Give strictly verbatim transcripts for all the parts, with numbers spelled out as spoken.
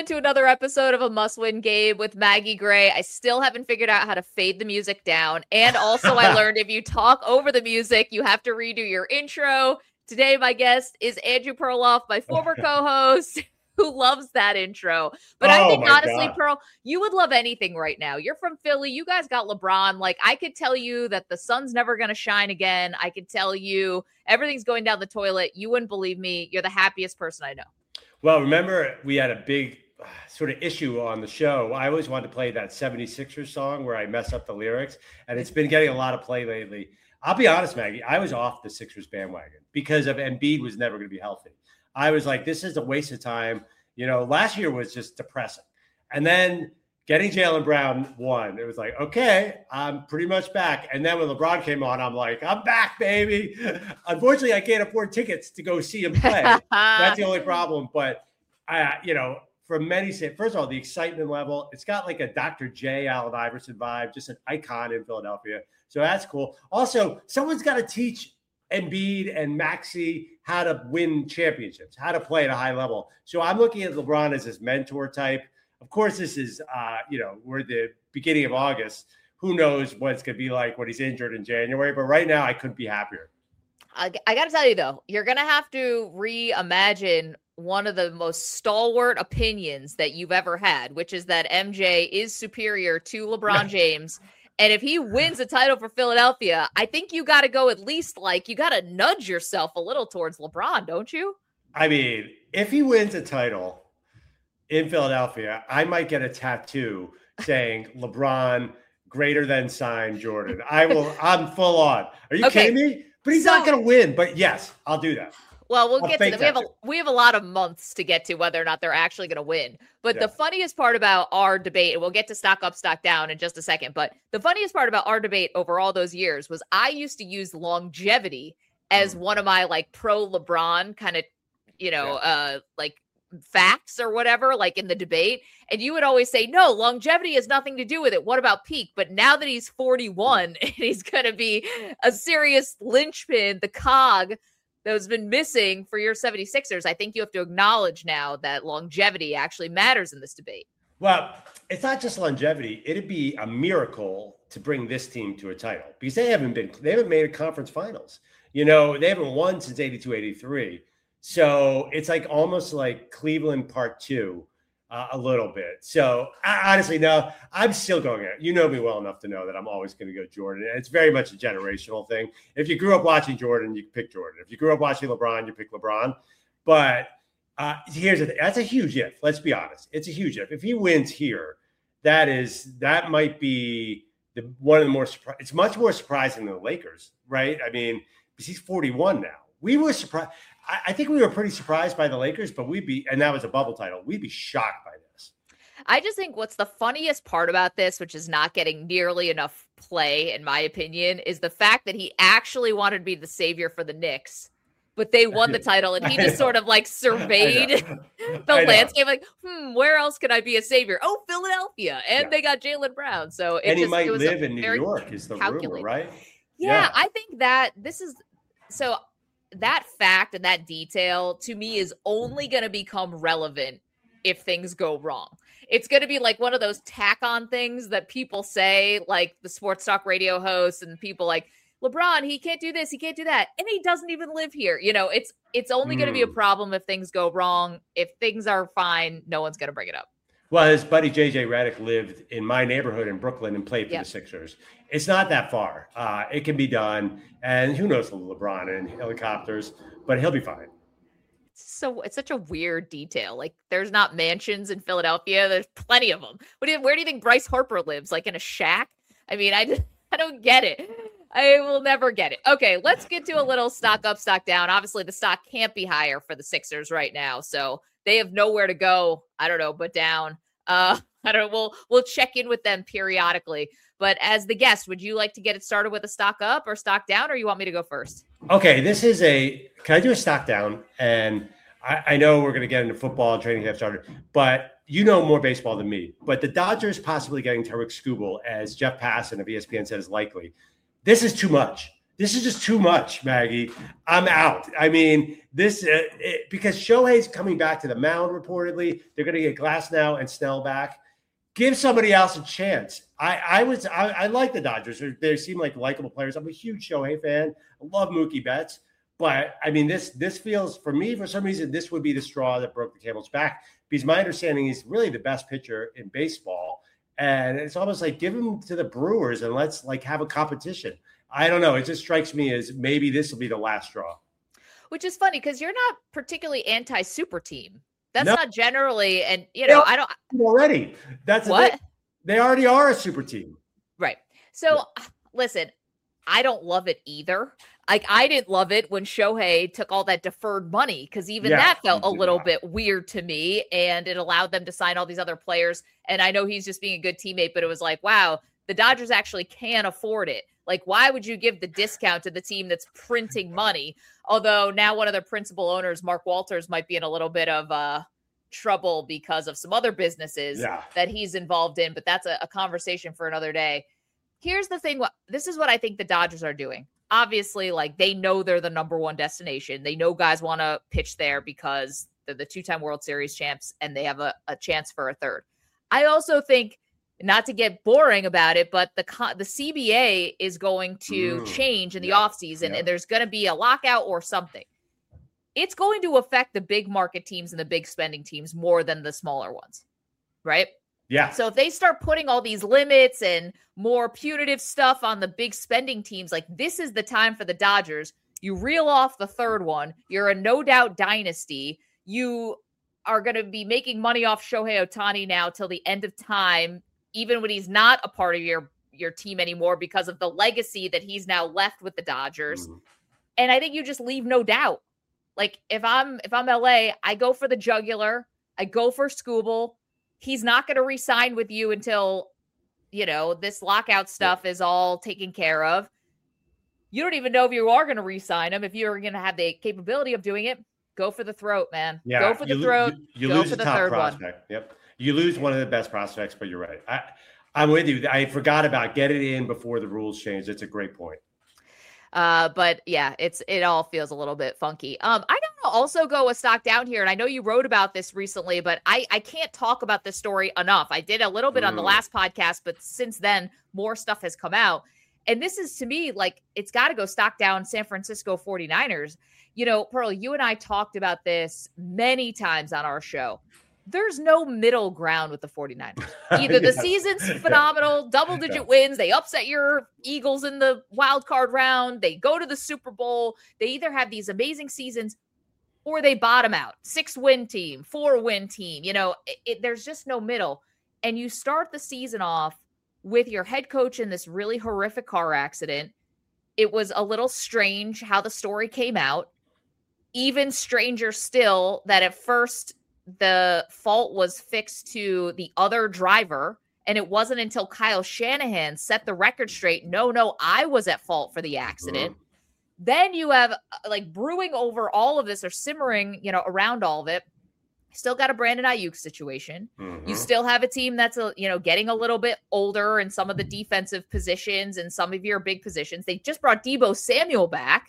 into another episode of A Must Win Game with Maggie Gray. I still haven't figured out how to fade the music down. And also I learned if you talk over the music, you have to redo your intro. Today, my guest is Andrew Perloff, my former co-host, who loves that intro. But oh, I think, honestly, God. Pearl, you would love anything right now. You're from Philly. You guys got LeBron. Like, I could tell you that the sun's never going to shine again. I could tell you everything's going down the toilet. You wouldn't believe me. You're the happiest person I know. Well, remember, we had a big uh, sort of issue on the show. I always wanted to play that seventy-sixers song where I mess up the lyrics, and it's been getting a lot of play lately. I'll be honest, Maggie, I was off the Sixers bandwagon because of Embiid was never going to be healthy. I was like, this is a waste of time. You know, last year was just depressing. And then getting Jaylen Brown won. It was like, okay, I'm pretty much back. And then when LeBron came on, I'm like, I'm back, baby. Unfortunately, I can't afford tickets to go see him play. That's the only problem. But, I, you know, for many, first of all, the excitement level, it's got like a Doctor J, Allen Iverson vibe, just an icon in Philadelphia. So that's cool. Also, someone's got to teach Embiid and Maxey how to win championships, how to play at a high level. So I'm looking at LeBron as his mentor type. Of course, this is, uh, you know, we're at the beginning of August. Who knows what it's going to be like when he's injured in January. But right now, I couldn't be happier. I, I got to tell you, though, you're going to have to reimagine one of the most stalwart opinions that you've ever had, which is that M J is superior to LeBron James. And if he wins a title for Philadelphia, I think you got to go at least like you got to nudge yourself a little towards LeBron, don't you? I mean, if he wins a title in Philadelphia, I might get a tattoo saying LeBron greater than sign Jordan. I will. I'm full on. Are you okay. kidding me? But he's so, not going to win. But yes, I'll do that. Well, we'll I'll get to that. We have a we have a lot of months to get to whether or not they're actually going to win. But yeah. the funniest part about our debate, and we'll get to stock up, stock down in just a second. But the funniest part about our debate over all those years was I used to use longevity as mm. one of my like pro LeBron kind of, you know, yeah. uh, like facts or whatever, like in the debate. And you would always say, no, longevity has nothing to do with it. What about peak? But now that he's forty-one and he's going to be a serious linchpin, the cog that has been missing for your seventy-sixers, I think you have to acknowledge now that longevity actually matters in this debate. Well, it's not just longevity. It'd be a miracle to bring this team to a title because they haven't been, they haven't made a conference finals. You know, they haven't won since eighty-two, eighty-three. So it's like almost like Cleveland part two uh, a little bit. So I, honestly, no, I'm still going at it. You know me well enough to know that I'm always going to go Jordan. And it's very much a generational thing. If you grew up watching Jordan, you pick Jordan. If you grew up watching LeBron, you pick LeBron. But uh, here's the thing. That's a huge if. Let's be honest. It's a huge if. If he wins here, that is that might be the one of the more surprising. It's much more surprising than the Lakers, right? I mean, because he's forty-one now. We were surprised. I think we were pretty surprised by the Lakers, but we'd be, and that was a bubble title. We'd be shocked by this. I just think what's the funniest part about this, which is not getting nearly enough play, in my opinion, is the fact that he actually wanted to be the savior for the Knicks, but they won the title and he just sort of like surveyed the landscape. Like, hmm, where else could I be a savior? Oh, Philadelphia. And yeah. they got Jaylen Brown. So it and just, he might it was live in New York is the rumor, right? Yeah, yeah, I think that this is, so that fact and that detail to me is only going to become relevant if things go wrong. It's going to be like one of those tack on things that people say, like the sports talk radio hosts and people like LeBron, he can't do this, he can't do that. And he doesn't even live here. You know, it's, it's only mm. going to be a problem if things go wrong. If things are fine, no one's going to bring it up. Well, his buddy J J Redick lived in my neighborhood in Brooklyn and played for yep. the Sixers. It's not that far. Uh, it can be done. And who knows LeBron and helicopters, but he'll be fine. So it's such a weird detail. Like there's not mansions in Philadelphia. There's plenty of them. What do you, where do you think Bryce Harper lives? Like in a shack? I mean, I, just, I don't get it. I will never get it. Okay, let's get to a little stock up, stock down. Obviously, the stock can't be higher for the Sixers right now. So they have nowhere to go. I don't know, but down. Uh, I don't know. We'll, we'll check in with them periodically. But as the guest, would you like to get it started with a stock up or stock down, or you want me to go first? Okay, this is a, can I do a stock down? And I, I know we're going to get into football and training camp started, but you know more baseball than me. But the Dodgers possibly getting Tarik Skubal, as Jeff Passan of E S P N said, is likely. This is too much. This is just too much, Maggie. I'm out. I mean, this uh, it, because Shohei's coming back to the mound reportedly. They're going to get Glasnow and Snell back. Give somebody else a chance. I, I was I, I like the Dodgers. They, they seem like likable players. I'm a huge Shohei fan. I love Mookie Betts. But I mean, this this feels for me, for some reason, this would be the straw that broke the camel's back. Because my understanding is really the best pitcher in baseball. And it's almost like give him to the Brewers and let's like have a competition. I don't know. It just strikes me as maybe this will be the last straw. Which is funny because you're not particularly anti-super team. That's no. not generally, and you know, I don't already. That's what the they already are a super team, right? So, yeah. Listen, I don't love it either. Like I didn't love it when Shohei took all that deferred money because even yeah, that felt a little not. bit weird to me, and it allowed them to sign all these other players. And I know he's just being a good teammate, but it was like, wow, the Dodgers actually can afford it. Like, why would you give the discount to the team that's printing money? Although now one of their principal owners, Mark Walters, might be in a little bit of uh, trouble because of some other businesses yeah. that he's involved in. But that's a, a conversation for another day. Here's the thing. This is what I think the Dodgers are doing. Obviously, like they know they're the number one destination. They know guys want to pitch there because they're the two-time World Series champs and they have a, a chance for a third. I also think, not to get boring about it, but the the C B A is going to mm, change in the yeah, offseason, yeah. and there's going to be a lockout or something. It's going to affect the big market teams and the big spending teams more than the smaller ones, right? Yeah. So if they start putting all these limits and more punitive stuff on the big spending teams, like this is the time for the Dodgers. You reel off the third one. You're a no doubt dynasty. You are going to be making money off Shohei Ohtani now till the end of time, even when he's not a part of your, your team anymore because of the legacy that he's now left with the Dodgers. Mm. And I think you just leave no doubt. Like if I'm, if I'm L A, I go for the jugular. I go for Skubal. He's not going to re-sign with you until, you know, this lockout stuff yeah. is all taken care of. You don't even know if you are going to re-sign him. If you're going to have the capability of doing it, go for the throat, man. Yeah, go for the you, throat. You, you go lose for a the top third prospect. one. Yep. You lose one of the best prospects, but you're right. I, I'm with you. I forgot about get it in before the rules change. That's a great point. Uh, but yeah, it's it all feels a little bit funky. Um, I don't know, also go a stock down here, and I know you wrote about this recently, but I I can't talk about this story enough. I did a little bit mm. on the last podcast, but since then more stuff has come out. And this is to me like it's got to go stock down San Francisco forty-niners. You know, Pearl, you and I talked about this many times on our show. There's no middle ground with the forty-niners. Either the yes. season's phenomenal, double-digit yeah. wins, they upset your Eagles in the wild card round, they go to the Super Bowl, they either have these amazing seasons or they bottom out. Six-win team, four-win team. You know, it, it, there's just no middle. And you start the season off with your head coach in this really horrific car accident. It was a little strange how the story came out. Even stranger still that at first the fault was fixed to the other driver. And it wasn't until Kyle Shanahan set the record straight. No, no, I was at fault for the accident. Mm-hmm. Then you have like brewing over all of this or simmering, you know, around all of it. Still got a Brandon Ayuk situation. Mm-hmm. You still have a team that's, a, you know, getting a little bit older in some of the defensive positions and some of your big positions. They just brought Deebo Samuel back.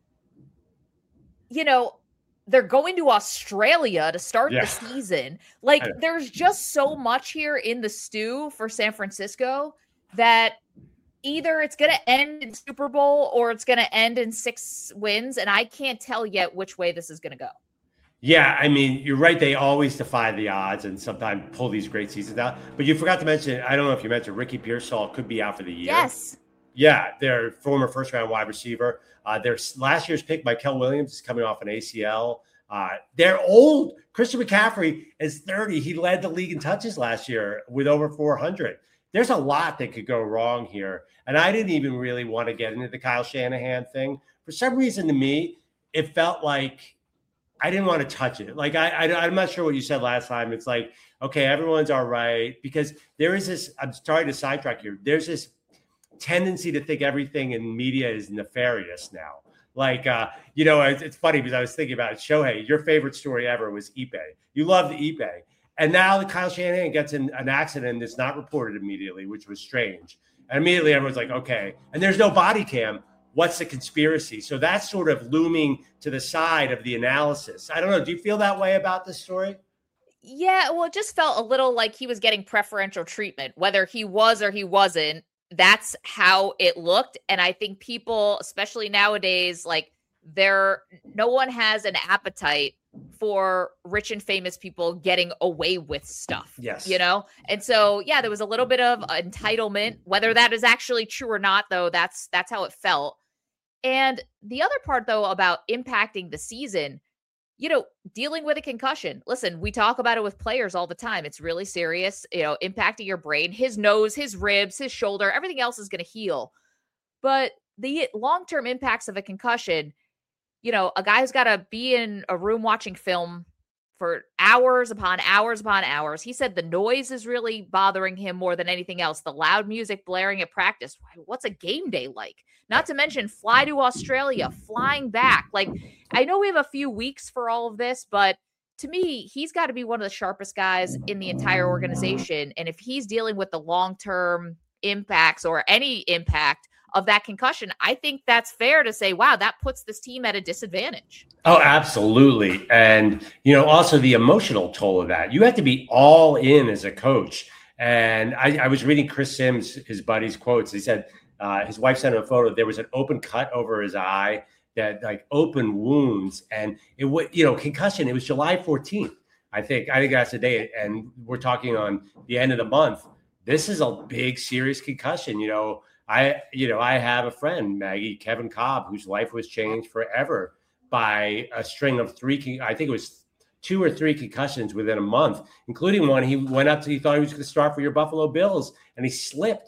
You know, they're going to Australia to start yeah. the season. Like, there's just so much here in the stew for San Francisco that either it's going to end in Super Bowl or it's going to end in six wins. And I can't tell yet which way this is going to go. Yeah, I mean, you're right. They always defy the odds and sometimes pull these great seasons out. But you forgot to mention, I don't know if you mentioned, Ricky Pearsall could be out for the year. Yes. Yeah, their former first-round wide receiver. Uh, their last year's pick, Mykal Williams, is coming off an A C L. Uh, they're old. Christian McCaffrey is thirty. He led the league in touches last year with over four hundred. There's a lot that could go wrong here. And I didn't even really want to get into the Kyle Shanahan thing. For some reason, to me, it felt like I didn't want to touch it. Like, I, I, I'm not sure what you said last time. It's like, okay, everyone's all right. Because there is this, I'm sorry to sidetrack here. There's this tendency to think everything in media is nefarious now. Like, uh, you know, it's, it's funny because I was thinking about it. Shohei, your favorite story ever was Ipe. You loved Ipe. And now the Kyle Shanahan gets in an accident that's not reported immediately, which was strange. And immediately everyone's like, okay. And there's no body cam. what's the conspiracy? So that's sort of looming to the side of the analysis. I don't know. Do you feel that way about this story? Yeah, well, it just felt a little like he was getting preferential treatment, whether he was or he wasn't. That's how it looked. And I think people, especially nowadays, like there, no one has an appetite for rich and famous people getting away with stuff. Yes. You know? And so, yeah, there was a little bit of entitlement, whether that is actually true or not, though, that's, that's how it felt. And the other part, though, about impacting the season, you know, dealing with a concussion. Listen, we talk about it with players all the time. It's really serious, you know, impacting your brain, his nose, his ribs, his shoulder, everything else is going to heal. But the long-term impacts of a concussion, you know, a guy's got to be in a room watching film for hours upon hours upon hours. He said the noise is really bothering him more than anything else. The loud music blaring at practice. What's a game day like? Not to mention fly to Australia, flying back. Like, I know we have a few weeks for all of this, but to me, he's got to be one of the sharpest guys in the entire organization. And if he's dealing with the long-term impacts or any impact of that concussion, I think that's fair to say, wow, that puts this team at a disadvantage. Oh, absolutely. And, you know, also the emotional toll of that. You have to be all in as a coach. And I, I was reading Chris Sims, his buddy's quotes. He said uh, his wife sent him a photo. There was an open cut over his eye, that like open wounds. And it would, you know, concussion, it was July fourteenth. I think, I think that's the day. And we're talking on the end of the month. This is a big, serious concussion. You know, I, you know, I have a friend, Maggie, Kevin Cobb, whose life was changed forever by a string of three, I think it was two or three concussions within a month, including one. He went up to, he thought he was going to start for your Buffalo Bills, and he slipped,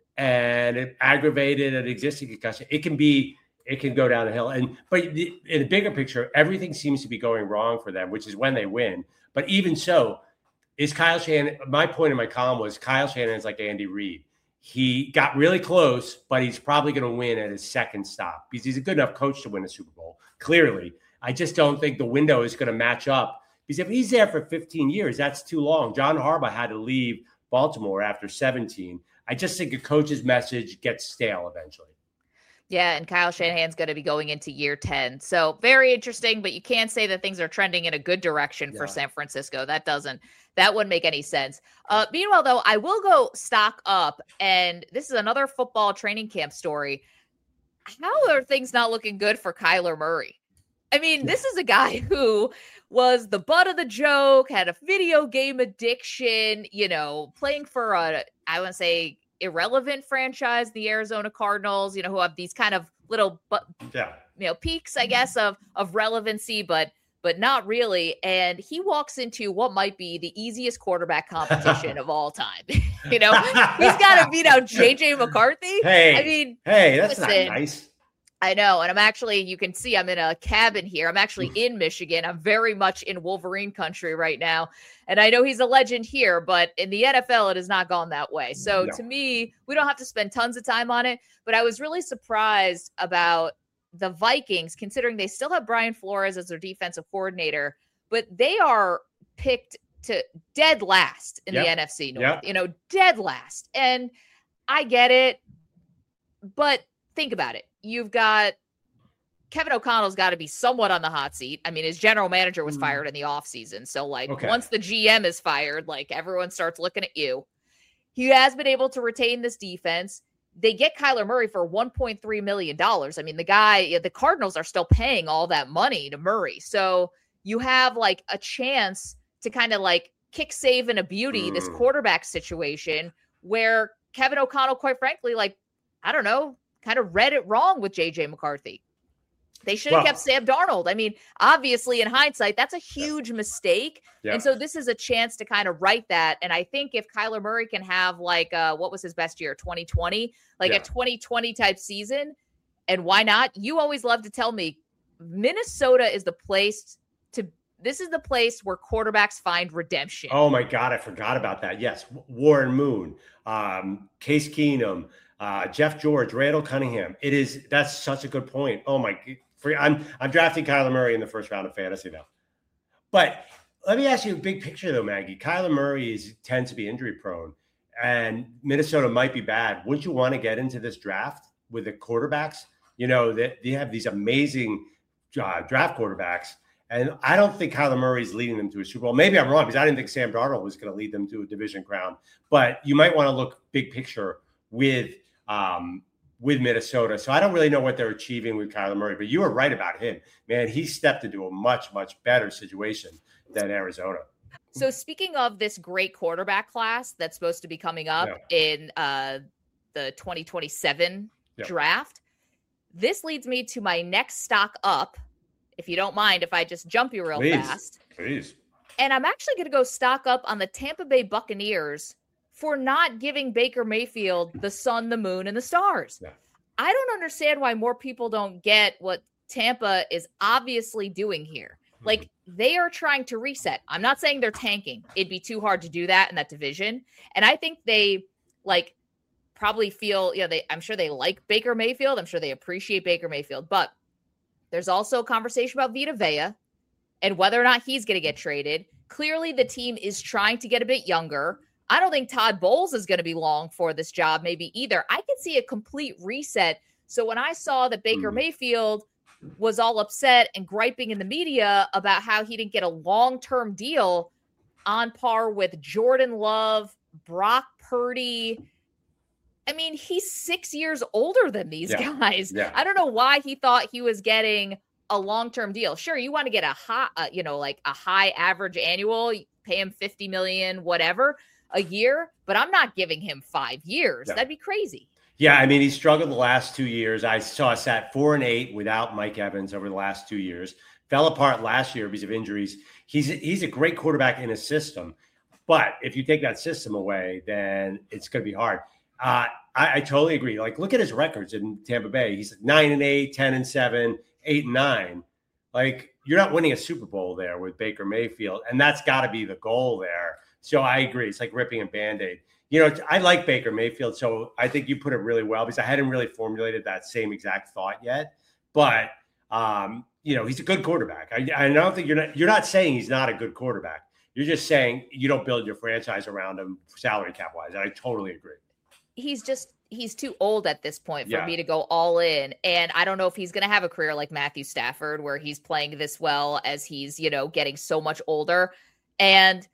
and it aggravated an existing concussion. It can be, it can go down the hill. And, but in a bigger picture, everything seems to be going wrong for them, which is when they win. But even so, is Kyle Shanahan, my point in my column was Kyle Shanahan is like Andy Reid. He got really close, but he's probably going to win at his second stop because he's a good enough coach to win a Super Bowl. Clearly, I just don't think the window is going to match up because if he's there for fifteen years, that's too long. John Harbaugh had to leave Baltimore after seventeen. I just think a coach's message gets stale eventually. Yeah, and Kyle Shanahan's going to be going into year ten. So very interesting, but you can't say that things are trending in a good direction yeah. for San Francisco. That doesn't, that wouldn't make any sense. Uh, meanwhile, though, I will go stock up, and this is another football training camp story. How are things not looking good for Kyler Murray? I mean, this is a guy who was the butt of the joke, had a video game addiction, you know, playing for a, I want to say, irrelevant franchise, the Arizona Cardinals, you know, who have these kind of little, but yeah, you know, peaks, I guess, of of relevancy, but but not really. And he walks into what might be the easiest quarterback competition of all time. You know, he's got to beat out J J McCarthy. Hey, I mean, hey, that's listen, not nice. I know. And I'm actually, you can see I'm in a cabin here. I'm actually in Michigan. I'm very much in Wolverine country right now. And I know he's a legend here, but in the N F L, it has not gone that way. So no. To me, we don't have to spend tons of time on it, but I was really surprised about the Vikings, considering they still have Brian Flores as their defensive coordinator, but they are picked to dead last in yep. the N F C North, yep. you know, dead last. And I get it, but think about it. You've got Kevin O'Connell's got to be somewhat on the hot seat. I mean, his general manager was fired in the offseason. So, like, okay. once the G M is fired, like, everyone starts looking at you. He has been able to retain this defense. They get Kyler Murray for one point three million dollars. I mean, the guy, the Cardinals are still paying all that money to Murray. So you have, like, a chance to kind of, like, kick, save, and a beauty mm. this quarterback situation where Kevin O'Connell, quite frankly, like, I don't know, kind of read it wrong with J J McCarthy. They should have well, kept Sam Darnold. I mean, obviously, in hindsight, that's a huge yeah. mistake. Yeah. And so this is a chance to kind of right that. And I think if Kyler Murray can have like, uh, what was his best year, twenty twenty, like yeah. a twenty twenty type season, and why not? You always love to tell me Minnesota is the place to, this is the place where quarterbacks find redemption. Oh my God, I forgot about that. Yes. Warren Moon, um, Case Keenum, uh, Jeff George, Randall Cunningham. It is, that's such a good point. Oh my, for, I'm, I'm drafting Kyler Murray in the first round of fantasy now. But let me ask you a big picture though, Maggie. Kyler Murray is tends to be injury prone, and Minnesota might be bad. Wouldn't you want to get into this draft with the quarterbacks You know, that they have these amazing uh, draft quarterbacks. And I don't think Kyler Murray is leading them to a Super Bowl. Maybe I'm wrong because I didn't think Sam Darnold was going to lead them to a division crown. But you might want to look big picture with um, with Minnesota. So I don't really know what they're achieving with Kyler Murray. But you were right about him. Man, he stepped into a much, much better situation than Arizona. So speaking of this great quarterback class that's supposed to be coming up yeah. in uh, the twenty twenty-seven yeah. draft, this leads me to my next stock up. If you don't mind, if I just jump you real please, fast. Please. And I'm actually going to go stock up on the Tampa Bay Buccaneers for not giving Baker Mayfield the sun, the moon, and the stars. Yeah. I don't understand why more people don't get what Tampa is obviously doing here. Mm-hmm. Like, they are trying to reset. I'm not saying they're tanking. It'd be too hard to do that in that division. And I think they, like, probably feel, you know, they, I'm sure they like Baker Mayfield. I'm sure they appreciate Baker Mayfield. But there's also a conversation about Vita Vea and whether or not he's going to get traded. Clearly, the team is trying to get a bit younger. I don't think Todd Bowles is going to be long for this job, maybe either. I could see a complete reset. So when I saw that Baker mm. Mayfield was all upset and griping in the media about how he didn't get a long-term deal on par with Jordan Love, Brock Purdy, I mean, he's six years older than these yeah. guys. Yeah. I don't know why he thought he was getting a long-term deal. Sure, you want to get a high, uh, you know, like a high average annual, pay him fifty million, whatever a year, but I'm not giving him five years. Yeah. That'd be crazy. Yeah, I mean, he struggled the last two years. I saw us at four and eight without Mike Evans over the last two years. Fell apart last year because of injuries. He's he's a great quarterback in a system, but if you take that system away, then it's going to be hard. Uh, I, I totally agree. Like, look at his records in Tampa Bay. He's nine and eight, ten and seven, eight and nine. Like, you're not winning a Super Bowl there with Baker Mayfield, and that's got to be the goal there. So I agree. It's like ripping a Band-Aid. You know, I like Baker Mayfield, so I think you put it really well because I hadn't really formulated that same exact thought yet. But um, you know, he's a good quarterback. I, I don't think you're not you're not saying he's not a good quarterback. You're just saying you don't build your franchise around him salary cap wise. And I totally agree. He's just, he's too old at this point for yeah. me to go all in. And I don't know if he's going to have a career like Matthew Stafford, where he's playing this well as he's, you know, getting so much older. And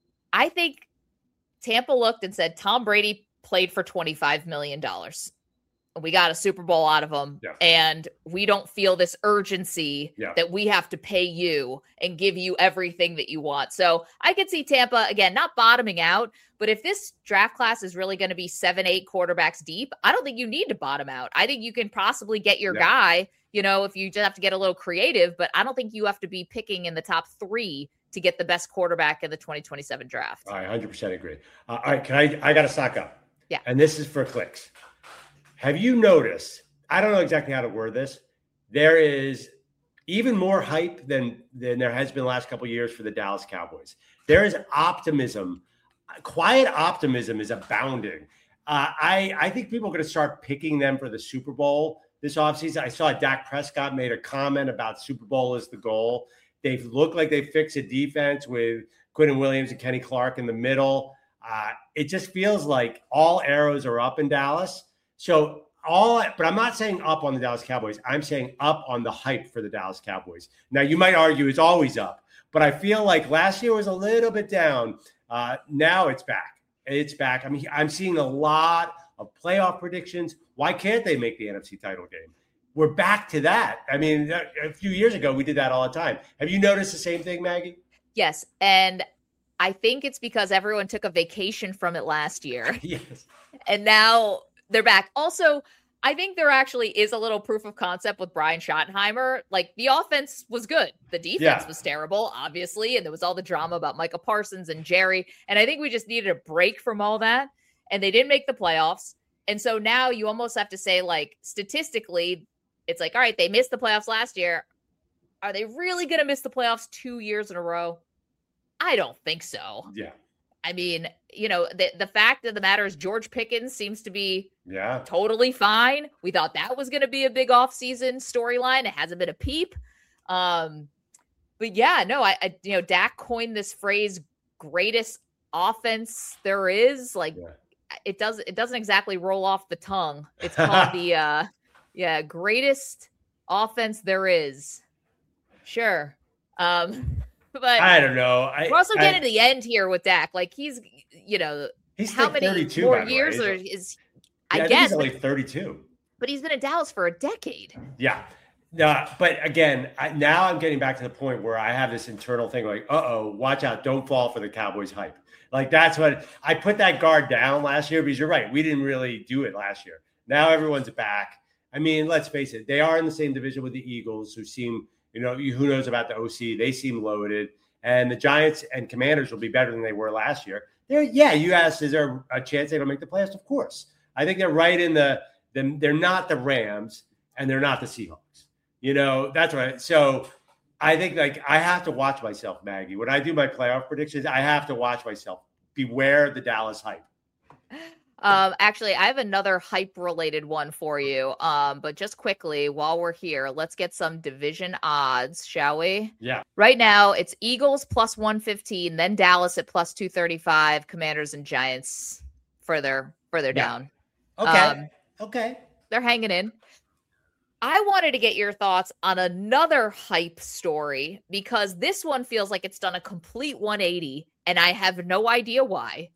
I think Tampa looked and said, Tom Brady played for twenty-five million dollars. We got a Super Bowl out of him. Yeah. And we don't feel this urgency yeah. that we have to pay you and give you everything that you want. So I could see Tampa, again, not bottoming out, but if this draft class is really going to be seven, eight quarterbacks deep, I don't think you need to bottom out. I think you can possibly get your yeah. guy, you know, if you just have to get a little creative, but I don't think you have to be picking in the top three to get the best quarterback in the twenty twenty-seven draft. I one hundred percent agree. Uh, all right, can I, I got to stock up. Yeah. And this is for clicks. Have you noticed, I don't know exactly how to word this, there is even more hype than, than there has been the last couple of years for the Dallas Cowboys. There is optimism. Quiet optimism is abounding. Uh, I, I think people are going to start picking them for the Super Bowl this offseason. I saw Dak Prescott made a comment about Super Bowl is the goal. They look like they fixed a defense with Quinnen Williams and Kenny Clark in the middle. Uh, it just feels like all arrows are up in Dallas. So all, but I'm not saying up on the Dallas Cowboys. I'm saying up on the hype for the Dallas Cowboys. Now, you might argue it's always up, but I feel like last year was a little bit down. Uh, now it's back. It's back. I mean, I'm seeing a lot of playoff predictions. Why can't they make the N F C title game? We're back to that. I mean, a few years ago, we did that all the time. Have you noticed the same thing, Maggie? Yes. And I think it's because everyone took a vacation from it last year. Yes. And now they're back. Also, I think there actually is a little proof of concept with Brian Schottenheimer. Like, the offense was good. The defense yeah. was terrible, obviously. And there was all the drama about Micah Parsons and Jerry. And I think we just needed a break from all that. And they didn't make the playoffs. And so now you almost have to say, like, statistically, it's like, all right, they missed the playoffs last year. Are they really going to miss the playoffs two years in a row? I don't think so. Yeah. I mean, you know, the, the fact of the matter is George Pickens seems to be yeah. totally fine. We thought that was going to be a big offseason storyline. It hasn't been a peep. Um, but yeah, no, I, I, you know, Dak coined this phrase, greatest offense there is. Like, yeah. it does, it doesn't exactly roll off the tongue. It's called the, uh, Yeah, greatest offense there is. Sure. Um, but I don't know. I, we're also I, getting to the end here with Dak. Like he's, you know, he's how like many thirty-two, more by the years way. or is yeah, I, I guess he's only but, thirty-two. But he's been in Dallas for a decade. Yeah. Uh, but again, I, now I'm getting back to the point where I have this internal thing like, uh-oh, watch out. Don't fall for the Cowboys hype. Like that's what I put that guard down last year because you're right. We didn't really do it last year. Now everyone's back. I mean, let's face it. They are in the same division with the Eagles who seem, you know, who knows about the O C? They seem loaded. And the Giants and Commanders will be better than they were last year. They're, yeah, you asked, is there a chance they don't make the playoffs? Of course. I think they're right in the, the they're not the Rams and they're not the Seahawks. You know, that's right. So I think like I have to watch myself, Maggie. When I do my playoff predictions, I have to watch myself. Beware the Dallas hype. Um, actually, I have another hype related one for you. Um, but just quickly, while we're here, let's get some division odds, shall we? Yeah. Right now, it's Eagles plus one fifteen, then Dallas at plus two thirty-five, Commanders and Giants further further yeah. down. Okay. Um, okay. They're hanging in. I wanted to get your thoughts on another hype story because this one feels like it's done a complete one eighty, and I have no idea why.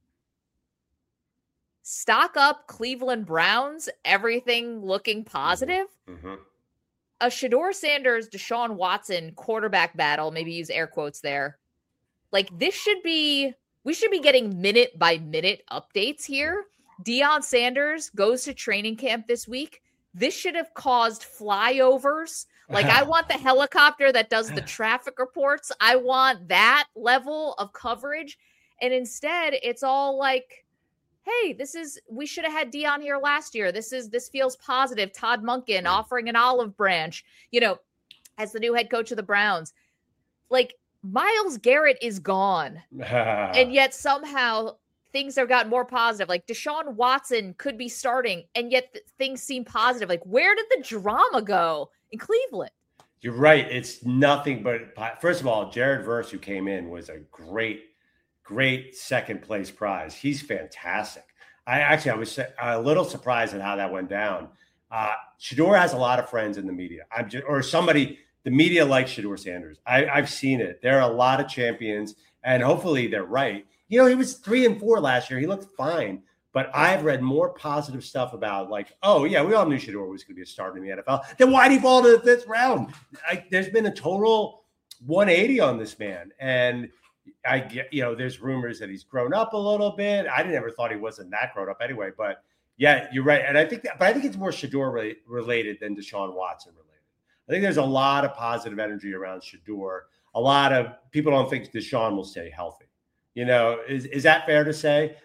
Stock up Cleveland Browns, everything looking positive. Mm-hmm. A Shedeur Sanders, Deshaun Watson quarterback battle, maybe use air quotes there. Like this should be, we should be getting minute by minute updates here. Deion Sanders goes to training camp this week. This should have caused flyovers. Like I want the helicopter that does the traffic reports. I want that level of coverage. And instead it's all like, hey, this is, we should have had Deion here last year. This is, this feels positive. Todd Monken offering an olive branch, you know, as the new head coach of the Browns. Like Myles Garrett is gone. And yet somehow things have gotten more positive. Like Deshaun Watson could be starting, and yet th- things seem positive. Like, where did the drama go in Cleveland? You're right. It's nothing but, first of all, Jared Verse, who came in, was a great, great second place prize. He's fantastic. I actually, I was a little surprised at how that went down. Uh, Shedeur has a lot of friends in the media. I'm just, or somebody, the media likes Shedeur Sanders. I, I've seen it. There are a lot of champions, and hopefully they're right. You know, he was three and four last year. He looked fine, but I've read more positive stuff about like, oh yeah, we all knew Shedeur was going to be a starter in the N F L. Then why did he fall to the fifth round? I, there's been a total one eighty on this man, and I get, you know, there's rumors that he's grown up a little bit. I never thought he wasn't that grown up anyway, but yeah, you're right, and I think that, but I think it's more Shedeur re- related than Deshaun Watson related. I think there's a lot of positive energy around Shedeur. A lot of people don't think Deshaun will stay healthy. You know, is, is that fair to say?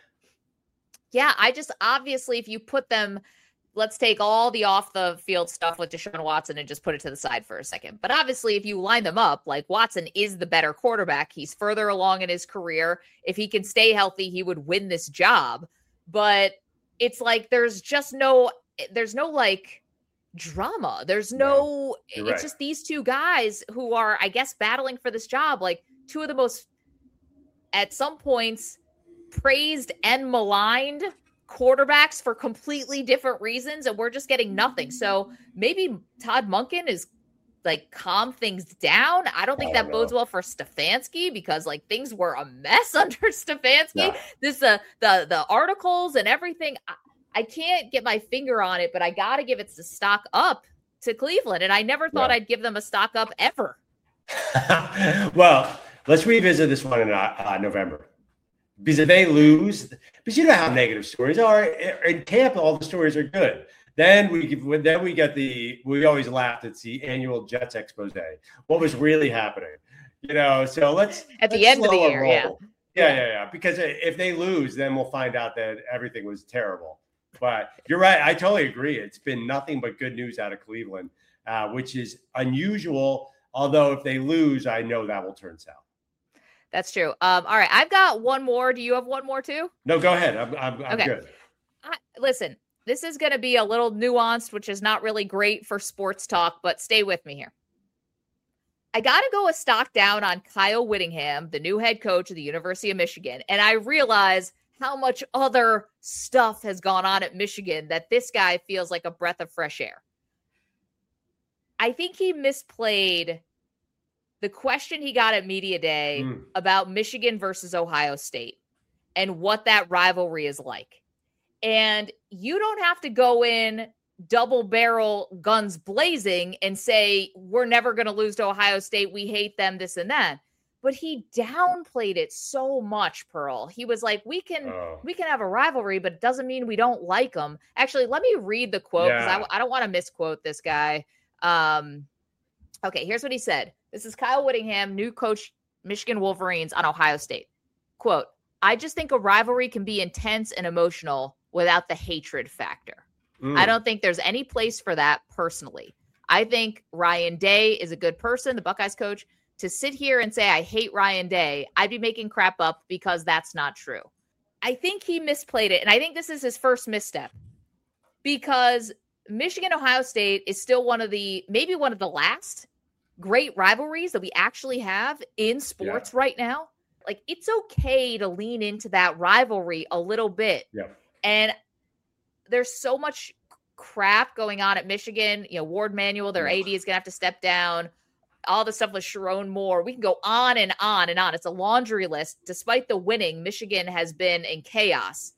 Yeah, I just obviously, if you put them, let's take all the off the field stuff with Deshaun Watson and just put it to the side for a second. But obviously, if you line them up, like Watson is the better quarterback. He's further along in his career. If he can stay healthy, he would win this job. But it's like there's just no, there's no like drama. There's no, no it's right. just these two guys who are, I guess, battling for this job. Like two of the most, at some points, praised and maligned quarterbacks for completely different reasons, and we're just getting nothing. So maybe Todd Monken is like calm things down. I don't think I that don't bodes know. well for Stefanski because like things were a mess under Stefanski. No. This uh, the the articles and everything. I, I can't get my finger on it, but I got to give it the stock up to Cleveland, and I never thought Yeah. I'd give them a stock up ever. Well, let's revisit this one in uh, uh, November. Because if they lose, because you know how negative stories are. In Tampa, all the stories are good. Then we then we get the we always laughed at the annual Jets expose. What was really happening, you know? So let's At the let's end of the slow a year, yeah. roll. yeah, yeah, yeah. Because if they lose, then we'll find out that everything was terrible. But you're right. I totally agree. It's been nothing but good news out of Cleveland, uh, which is unusual. Although if they lose, I know that will turn south. That's true. Um, all right. I've got one more. Do you have one more too? No, go ahead. I'm, I'm, I'm Okay. good. I, listen, this is going to be a little nuanced, which is not really great for sports talk, but stay with me here. I got to go a stock down on Kyle Whittingham, the new head coach of the University of Michigan. And I realize how much other stuff has gone on at Michigan that this guy feels like a breath of fresh air. I think he misplayed the question he got at Media Day mm. about Michigan versus Ohio State and what that rivalry is like. And you don't have to go in double barrel guns blazing and say, we're never going to lose to Ohio State. We hate them, this and that. But he downplayed it so much, Pearl. He was like, we can oh. we can have a rivalry, but it doesn't mean we don't like them. Actually, let me read the quote because yeah. I, I don't want to misquote this guy. Um, okay, here's what he said. This is Kyle Whittingham, new coach, Michigan Wolverines on Ohio State. Quote, I just think a rivalry can be intense and emotional without the hatred factor. Mm. I don't think there's any place for that personally. I think Ryan Day is a good person, the Buckeyes coach. To sit here and say I hate Ryan Day, I'd be making crap up because that's not true. I think he misplayed it, and I think this is his first misstep because Michigan-Ohio State is still one of the, maybe one of the last great rivalries that we actually have in sports yeah. right now. Like, it's okay to lean into that rivalry a little bit. Yeah. And there's so much crap going on at Michigan. You know, Ward Manuel, their A D, is going to have to step down. All the stuff with Sharon Moore. We can go on and on and on. It's a laundry list. Despite the winning, Michigan has been in chaos.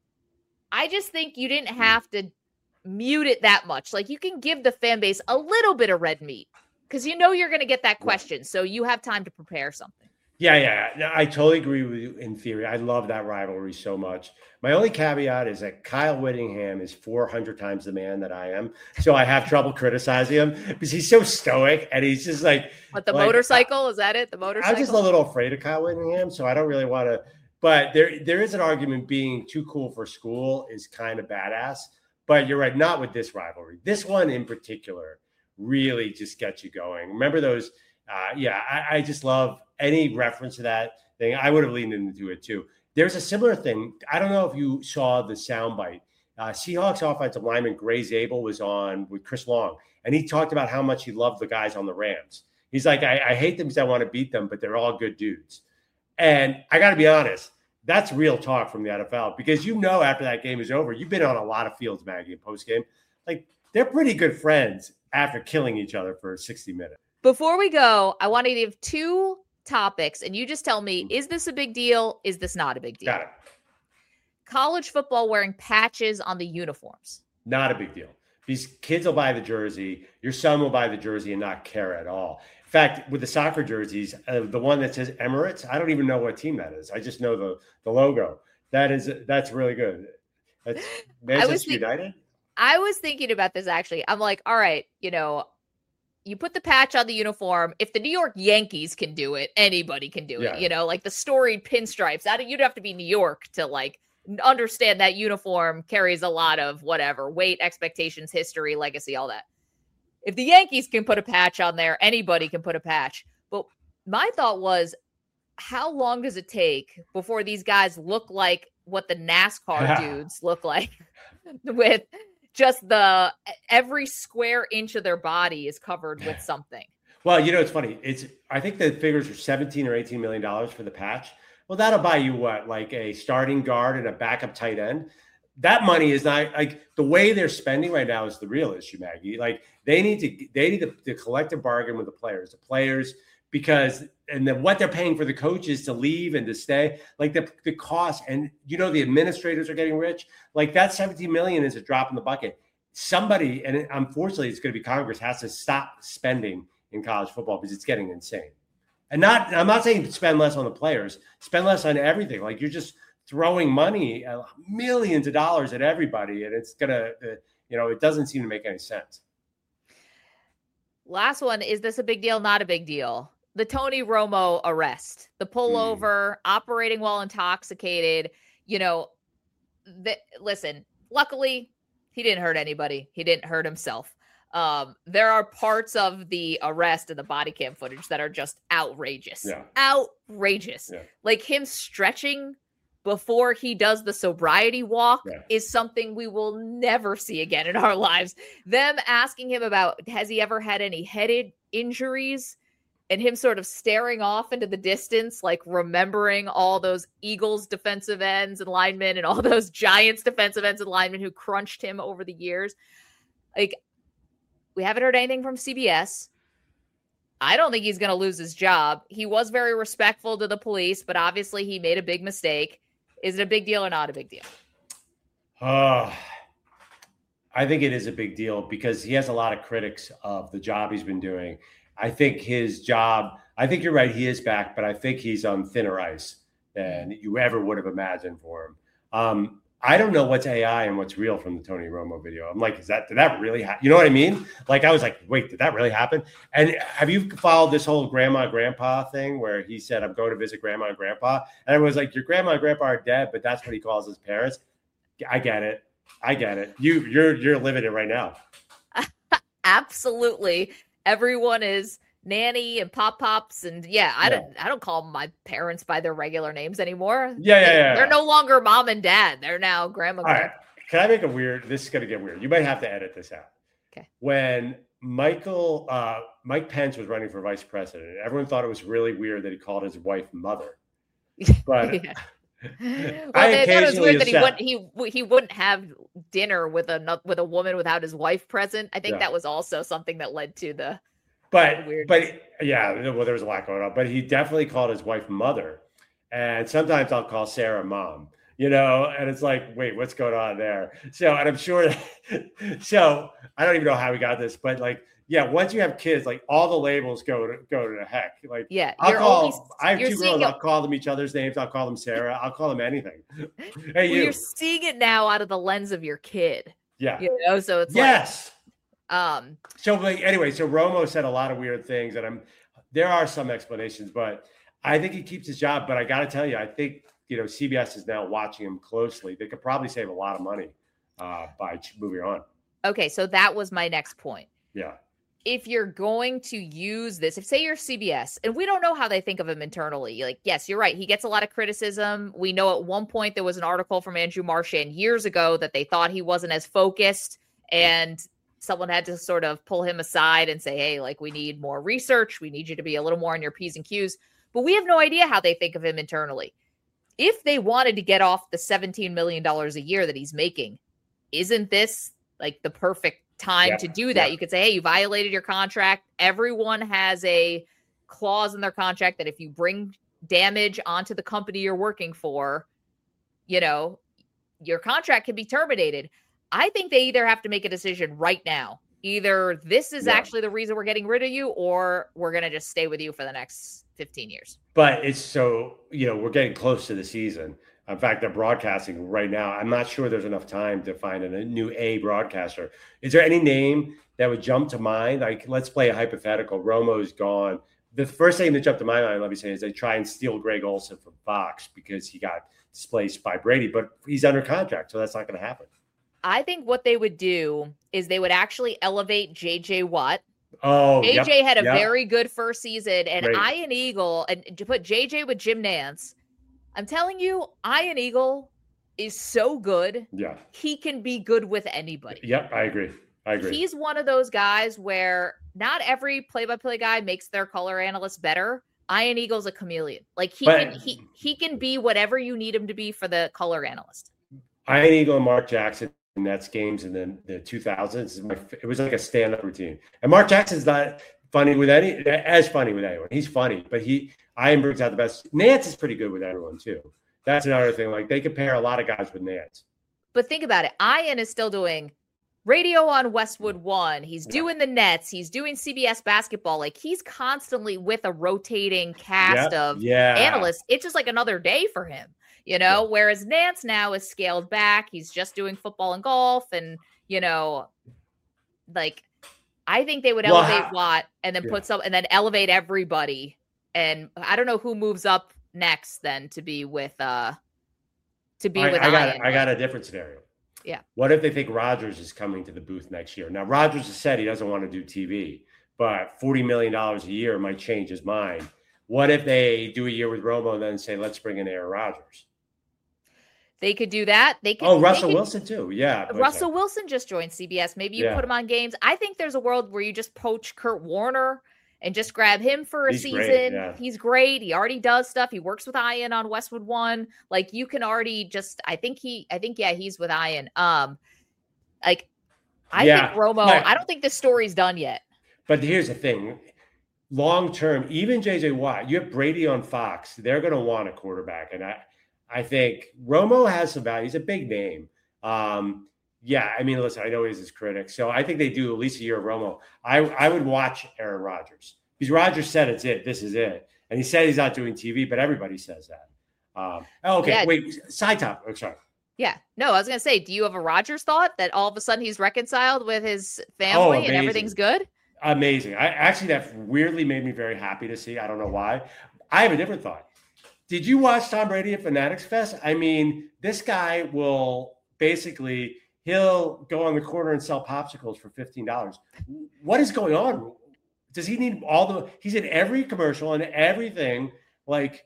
I just think you didn't have to mute it that much. Like, you can give the fan base a little bit of red meat because you know you're going to get that question. So you have time to prepare something. Yeah, yeah. I totally agree with you in theory. I love that rivalry so much. My only caveat is that Kyle Whittingham is four hundred times the man that I am. So I have trouble criticizing him because he's so stoic and he's just like. But the like, motorcycle, is that it? The motorcycle? I'm just a little afraid of Kyle Whittingham, so I don't really want to. But there, there is an argument being too cool for school is kind of badass. But you're right, not with this rivalry. This one in particular really just gets you going. Remember those? Uh, yeah, I, I just love any reference to that thing. I would have leaned into it too. There's a similar thing. I don't know if you saw the soundbite. Uh, Seahawks offensive lineman Gray Zabel was on with Chris Long, and he talked about how much he loved the guys on the Rams. He's like, I, I hate them because I want to beat them, but they're all good dudes. And I got to be honest, that's real talk from the N F L because you know after that game is over, you've been on a lot of fields, Maggie, in post-game. Like, they're pretty good friends after killing each other for sixty minutes. Before we go, I want to give two topics, and you just tell me, is this a big deal? Is this not a big deal? Got it. College football wearing patches on the uniforms. Not a big deal. These kids will buy the jersey. Your son will buy the jersey and not care at all. In fact, with the soccer jerseys, uh, the one that says Emirates, I don't even know what team that is. I just know the, the logo. That is, that's really good. That's Manchester think, United. I was thinking about this, actually. I'm like, all right, you know, you put the patch on the uniform. If the New York Yankees can do it, anybody can do yeah. it. You know, like the storied pinstripes. That you'd have to be New York to like understand that uniform carries a lot of whatever weight, expectations, history, legacy, all that. If the Yankees can put a patch on there, anybody can put a patch. But my thought was, how long does it take before these guys look like what the NASCAR dudes look like with just the every square inch of their body is covered with something? Well, you know, it's funny. It's I think the figures are seventeen or eighteen million dollars for the patch. Well, that'll buy you what, like a starting guard and a backup tight end. That money is not like the way they're spending right now is the real issue, Maggie. Like they need to they need to, to collect a bargain with the players. The players because and then what they're paying for the coaches to leave and to stay, like the, the cost, and you know the administrators are getting rich. Like that seventeen million is a drop in the bucket. Somebody, and unfortunately it's going to be Congress, has to stop spending in college football because it's getting insane. And not, I'm not saying spend less on the players, spend less on everything. Like you're just throwing money, uh, millions of dollars at everybody, and it's gonna, uh, you know, it doesn't seem to make any sense. Last one, is this a big deal? Not a big deal. The Tony Romo arrest, the pullover, mm. operating while intoxicated. You know, the, listen, luckily he didn't hurt anybody. He didn't hurt himself. Um, there are parts of the arrest and the body cam footage that are just outrageous, yeah. outrageous. Yeah. Like him stretching before he does the sobriety walk yeah. is something we will never see again in our lives. Them asking him about, has he ever had any head injuries? And him sort of staring off into the distance, like remembering all those Eagles defensive ends and linemen and all those Giants defensive ends and linemen who crunched him over the years. Like, We haven't heard anything from C B S. I don't think he's going to lose his job. He was very respectful to the police, but obviously he made a big mistake. Is it a big deal or not a big deal? Uh, I think it is a big deal because he has a lot of critics of the job he's been doing. I think his job, I think you're right, he is back, but I think he's on thinner ice than you ever would have imagined for him. Um, I don't know what's A I and what's real from the Tony Romo video. I'm like, is that, did that really happen? You know what I mean? Like, I was like, wait, did that really happen? And have you followed this whole grandma, grandpa thing where he said, I'm going to visit grandma and grandpa? And I was like, your grandma and grandpa are dead, but that's what he calls his parents. I get it. I get it. You, you're, you're living it right now. Absolutely. Everyone is nanny and pop pops, and yeah, I yeah. don't I don't call my parents by their regular names anymore. Yeah, yeah, they, yeah. They're no longer mom and dad. They're now grandma. All right. Can I make a weird? This is gonna get weird. You might have to edit this out. Okay. When Michael uh, Mike Pence was running for vice president, everyone thought it was really weird that he called his wife mother. But yeah. well, I thought it was weird that he wouldn't he he wouldn't have dinner with a with a woman without his wife present. I think yeah. that was also something that led to the. But, but yeah, well, there was a lot going on, but he definitely called his wife mother. And sometimes I'll call Sarah mom, you know, and it's like, wait, what's going on there? So, and I'm sure, that, so I don't even know how we got this, but like, yeah, once you have kids, like all the labels go to go to the heck. Like, yeah, I'll call, always, I have two girls, I'll call them each other's names. I'll call them Sarah. I'll call them anything. Hey, well, you. You're seeing it now out of the lens of your kid. Yeah. You know, so it's yes. like, Um, so like, anyway, so Romo said a lot of weird things, and I'm there are some explanations, but I think he keeps his job. But I got to tell you, I think you know C B S is now watching him closely. They could probably save a lot of money uh, by moving on. Okay, so that was my next point. Yeah. If you're going to use this, if say you're C B S, and we don't know how they think of him internally, like, yes, you're right. He gets a lot of criticism. We know at one point there was an article from Andrew Marchand years ago that they thought he wasn't as focused, and someone had to sort of pull him aside and say, hey, like, we need more research. We need you to be a little more on your P's and Q's. But we have no idea how they think of him internally. If they wanted to get off the seventeen million dollars a year that he's making, isn't this like the perfect time yeah, to do that? Yeah. You could say, hey, you violated your contract. Everyone has a clause in their contract that if you bring damage onto the company you're working for, you know, your contract can be terminated. I think they either have to make a decision right now. Either this is yeah. actually the reason we're getting rid of you, or we're going to just stay with you for the next fifteen years. But it's so, you know, we're getting close to the season. In fact, they're broadcasting right now. I'm not sure there's enough time to find a new A broadcaster. Is there any name that would jump to mind? Like, let's play a hypothetical. Romo's gone. The first thing that jumped to my mind, let me say, is they try and steal Greg Olsen from Fox because he got displaced by Brady, but he's under contract, so that's not going to happen. I think what they would do is they would actually elevate J J Watt. Oh, J J yep, had a yep. very good first season, and Great. Ian Eagle, and to put J J with Jim Nantz, I'm telling you, Ian Eagle is so good. Yeah. He can be good with anybody. Yep, I agree. I agree. He's one of those guys where not every play-by-play guy makes their color analyst better. Ian Eagle's a chameleon. Like he but, can he he can be whatever you need him to be for the color analyst. Ian Eagle and Mark Jackson Nets games in the, the two thousands. It was like a stand-up routine. And Mark Jackson's not funny with any, as funny with anyone. He's funny, but he, Ian brings out the best. Nance is pretty good with everyone too. That's another thing. Like they compare a lot of guys with Nance. But think about it. Ian is still doing radio on Westwood One. He's doing the Nets. He's doing C B S basketball. Like he's constantly with a rotating cast yep. of yeah. analysts. It's just like another day for him. You know, yeah. whereas Nance now is scaled back. He's just doing football and golf. And, you know, like, I think they would well, elevate how, Watt and then yeah. put some and then elevate everybody. And I don't know who moves up next then to be with, uh, to be I, with I got, Ian. I got a different scenario. Yeah. What if they think Rodgers is coming to the booth next year? Now, Rodgers has said he doesn't want to do T V, but forty million dollars a year might change his mind. What if they do a year with Romo and then say, let's bring in Aaron Rodgers? They could do that. They could. Oh, Russell could, Wilson too. Yeah. Russell okay. Wilson just joined C B S. Maybe you yeah. put him on games. I think there's a world where you just poach Kurt Warner and just grab him for a He's season. Great, yeah. He's great. He already does stuff. He works with Ian on Westwood One. Like you can already just, I think he, I think, yeah, he's with Ian. Um, like I yeah, think Romo, but, I don't think this story's done yet. But here's the thing. Long term, even J J Watt, you have Brady on Fox. They're going to want a quarterback. And I, I think Romo has some value. He's a big name. Um, yeah, I mean, listen, I know he's his critic. So I think they do at least a year of Romo. I, I would watch Aaron Rodgers because Rodgers said it's it. This is it. And he said he's not doing T V, but everybody says that. Um, okay, yeah. Wait, side top. Oh, sorry. Yeah. No, I was going to say, do you have a Rodgers thought that all of a sudden he's reconciled with his family oh, and everything's good? Amazing. I actually, that weirdly made me very happy to see. I don't know why. I have a different thought. Did you watch Tom Brady at Fanatics Fest? I mean, this guy will basically, he'll go on the corner and sell popsicles for fifteen dollars. What is going on? Does he need all the, he's in every commercial and everything. Like,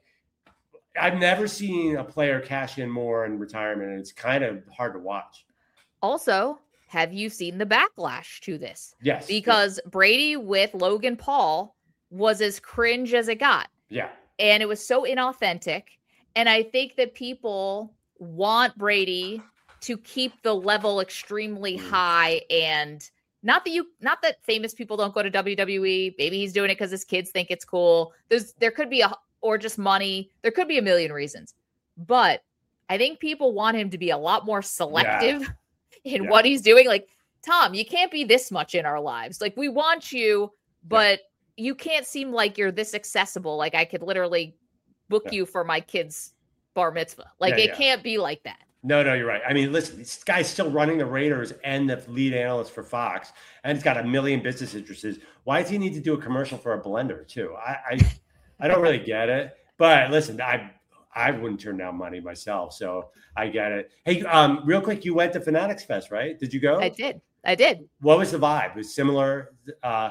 I've never seen a player cash in more in retirement, and it's kind of hard to watch. Also, have you seen the backlash to this? Yes. Because yes. Brady with Logan Paul was as cringe as it got. Yeah. And it was so inauthentic. And I think that people want Brady to keep the level extremely mm. high. And not that you, not that famous people don't go to W W E. Maybe he's doing it because his kids think it's cool. There's, there could be a, or just money. There could be a million reasons. But I think people want him to be a lot more selective. Yeah. in yeah. what he's doing. Like, Tom, you can't be this much in our lives. Like, we want you, but yeah. you can't seem like you're this accessible. Like, I could literally book yeah. you for my kid's bar mitzvah. Like, yeah, it yeah. can't be like that. No, no, you're right. I mean, listen, this guy's still running the Raiders and the lead analyst for Fox, and he's got a million business interests. Why does he need to do a commercial for a blender too? I, I, I don't really get it. But listen, I, I wouldn't turn down money myself, so I get it. Hey, um, real quick, you went to Fanatics Fest, right? Did you go? I did. I did. What was the vibe? It was similar. Uh,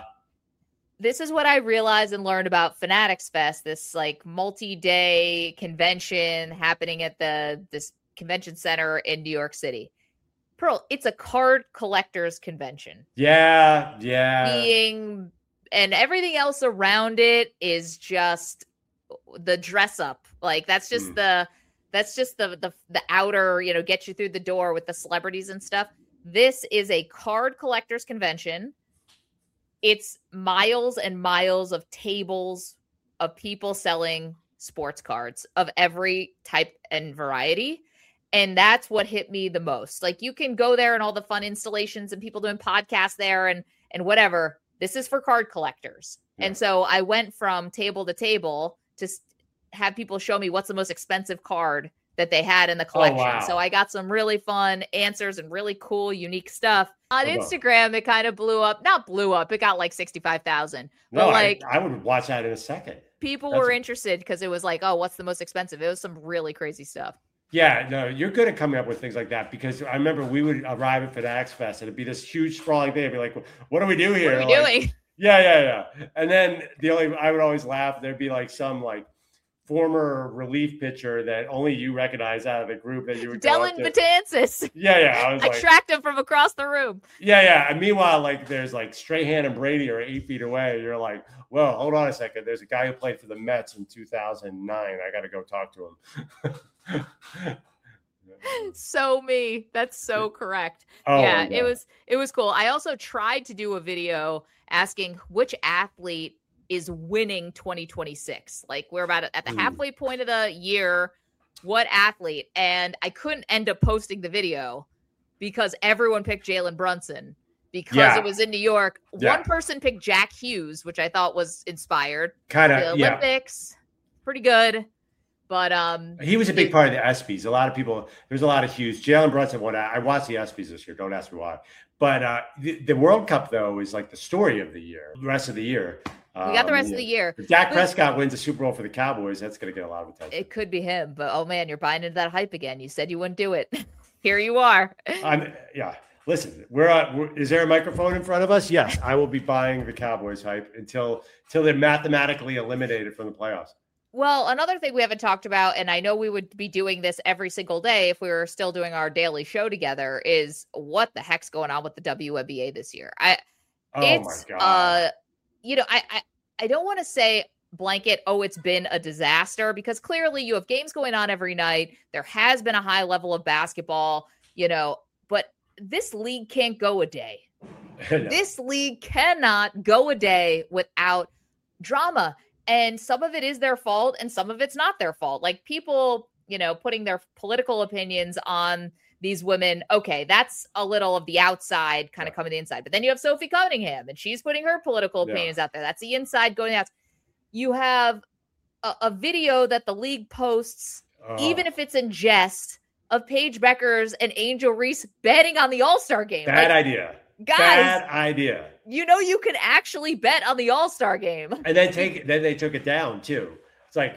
this is what I realized and learned about Fanatics Fest. This like multi-day convention happening at the this convention center in New York City. Pearl, it's a card collectors convention. Yeah, yeah. Being and everything else around it is just the dress up. Like that's just mm. the that's just the the the outer, you know, get you through the door with the celebrities and stuff. This is a card collectors convention. It's miles and miles of tables of people selling sports cards of every type and variety. And that's what hit me the most. Like, you can go there and all the fun installations and people doing podcasts there and and whatever. This is for card collectors. Yeah. And so I went from table to table to have people show me what's the most expensive card that they had in the collection. Oh, wow. So I got some really fun answers and really cool, unique stuff. On Instagram, it kind of blew up. Not blew up. It got like sixty-five thousand. No, but like I, I would watch that in a second. People That's were a- interested because it was like, oh, what's the most expensive? It was some really crazy stuff. Yeah, no, you're good at coming up with things like that because I remember we would arrive at Fanatics Fest and it'd be this huge sprawling thing. I'd be like, what do we do here? What are we like, doing? Yeah, yeah, yeah. And then the only, I would always laugh. There'd be like some like former relief pitcher that only you recognize out of the group that you would Dylan Betances. Yeah, yeah. I, was I like, tracked him from across the room. Yeah, yeah. And meanwhile, like there's like Strahan and Brady are eight feet away. You're like, well, hold on a second. There's a guy who played for the Mets in two thousand nine. I got to go talk to him. So me. That's so correct. Oh, yeah, it was it was cool. I also tried to do a video asking which athlete is winning twenty twenty-six. Like, we're about at the mm. halfway point of the year. What athlete? And I couldn't end up posting the video because everyone picked Jalen Brunson because yeah. it was in New York. Yeah. One person picked Jack Hughes, which I thought was inspired. Kind of, the Olympics, yeah. pretty good. But um, he was a big it, part of the ESPYs. A lot of people, there's a lot of Hughes. Jalen Brunson won. I watched the ESPYs this year. Don't ask me why. But uh, the, the World Cup, though, is like the story of the year, the rest of the year. We got the rest um, of the year. If Dak Prescott wins a Super Bowl for the Cowboys, that's going to get a lot of attention. It could be him. But, oh, man, you're buying into that hype again. You said you wouldn't do it. Here you are. I'm, yeah. Listen, we're, uh, we're is there a microphone in front of us? Yes, I will be buying the Cowboys hype until until they're mathematically eliminated from the playoffs. Well, another thing we haven't talked about, and I know we would be doing this every single day if we were still doing our daily show together, is what the heck's going on with the W N B A this year? I, oh it's, my God. Uh, you know, I, I, I don't want to say blanket, oh, it's been a disaster, because clearly you have games going on every night. There has been a high level of basketball, you know, but this league can't go a day. No. This league cannot go a day without drama. And some of it is their fault and some of it's not their fault. Like people, you know, putting their political opinions on these women. Okay, that's a little of the outside kind yeah. of coming the inside. But then you have Sophie Cunningham and she's putting her political opinions yeah. out there. That's the inside going out. You have a, a video that the league posts, oh. even if it's in jest, of Paige Beckers and Angel Reese betting on the All-Star game. Bad like, idea. Guys, bad idea. You know you can actually bet on the All-Star game. And then take it, then they took it down too. It's like,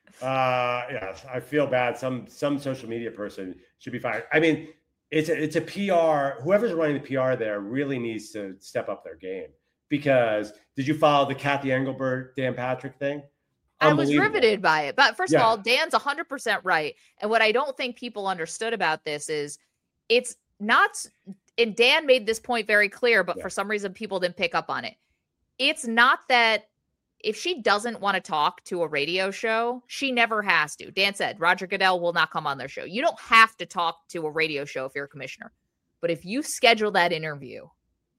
uh, yeah, I feel bad. Some some social media person should be fired. I mean, it's a, it's a P R. Whoever's running the P R there really needs to step up their game. Because did you follow the Kathy Engelbert, Dan Patrick thing? I was riveted by it. But first yeah. of all, Dan's one hundred percent right. And what I don't think people understood about this is it's not – and Dan made this point very clear, but yeah. for some reason people didn't pick up on it. It's not that if she doesn't want to talk to a radio show, she never has to. Dan said Roger Goodell will not come on their show. You don't have to talk to a radio show if you're a commissioner. But if you schedule that interview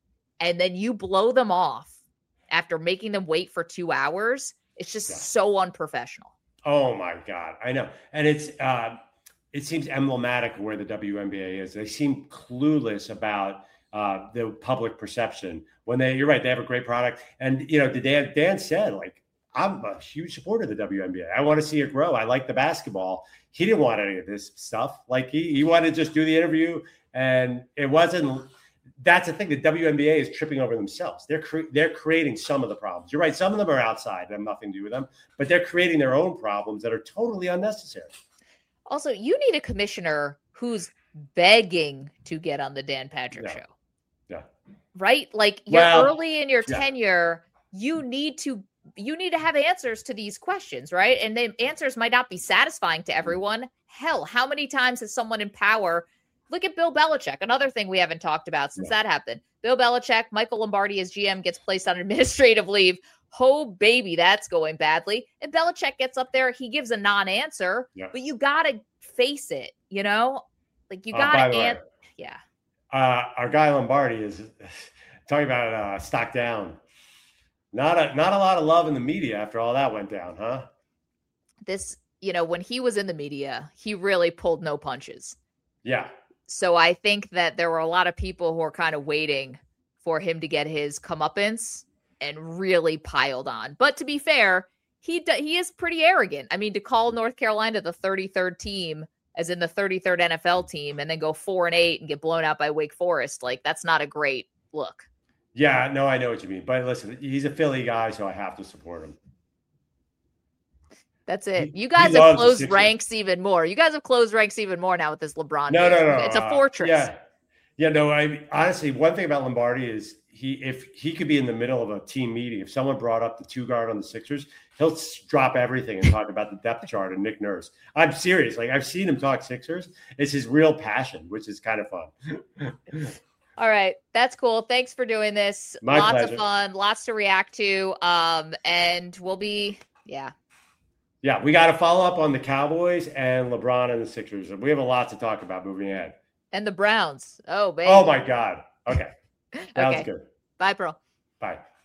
and then you blow them off after making them wait for two hours, it's just yeah. so unprofessional. Oh, my God. I know. And it's uh, – it seems emblematic of where the W N B A is. They seem clueless about uh, the public perception when they, you're right, they have a great product. And, you know, the Dan, Dan said, like, I'm a huge supporter of the W N B A. I want to see it grow. I like the basketball. He didn't want any of this stuff. Like he, he wanted to just do the interview. And it wasn't, that's the thing. The W N B A is tripping over themselves. They're, cre- they're creating some of the problems. You're right. Some of them are outside and have nothing to do with them, but they're creating their own problems that are totally unnecessary. Also, you need a commissioner who's begging to get on the Dan Patrick yeah. show. Yeah. Right? Like you're well, early in your yeah. tenure, you need to you need to have answers to these questions, right? And the answers might not be satisfying to everyone. Hell, how many times has someone in power look at Bill Belichick, another thing we haven't talked about since yeah. that happened. Bill Belichick, Michael Lombardi as G M gets placed on administrative leave. Oh, baby, that's going badly. And Belichick gets up there. He gives a non-answer, yeah. but you got to face it, you know? Like, you got to uh, answer. Yeah. Uh, our guy Lombardi is talking about uh, stock down. Not a, not a lot of love in the media after all that went down, huh? This, you know, when he was in the media, he really pulled no punches. Yeah. So I think that there were a lot of people who were kind of waiting for him to get his comeuppance and really piled on. But to be fair, he he is pretty arrogant. I mean, to call North Carolina the thirty-third team, as in the thirty-third N F L team, and then go four and eight and get blown out by Wake Forest, like that's not a great look. Yeah, no, I know what you mean. But listen, he's a Philly guy, so I have to support him. That's it. You guys have closed ranks even more. You guys have closed ranks even more now with this LeBron. No, no, no. It's a fortress. Uh, yeah. Yeah, no, I honestly, one thing about Lombardi is he, if he could be in the middle of a team meeting, if someone brought up the two guard on the Sixers, he'll drop everything and talk about the depth chart and Nick Nurse. I'm serious. Like I've seen him talk Sixers. It's his real passion, which is kind of fun. All right. That's cool. Thanks for doing this. My lots pleasure. of fun, lots to react to. Um, and we'll be, yeah. Yeah, we got to follow up on the Cowboys and LeBron and the Sixers. We have a lot to talk about moving ahead. And the Browns. Oh, baby. Oh, my God. Okay. Sounds okay. good. Bye, Pearl. Bye.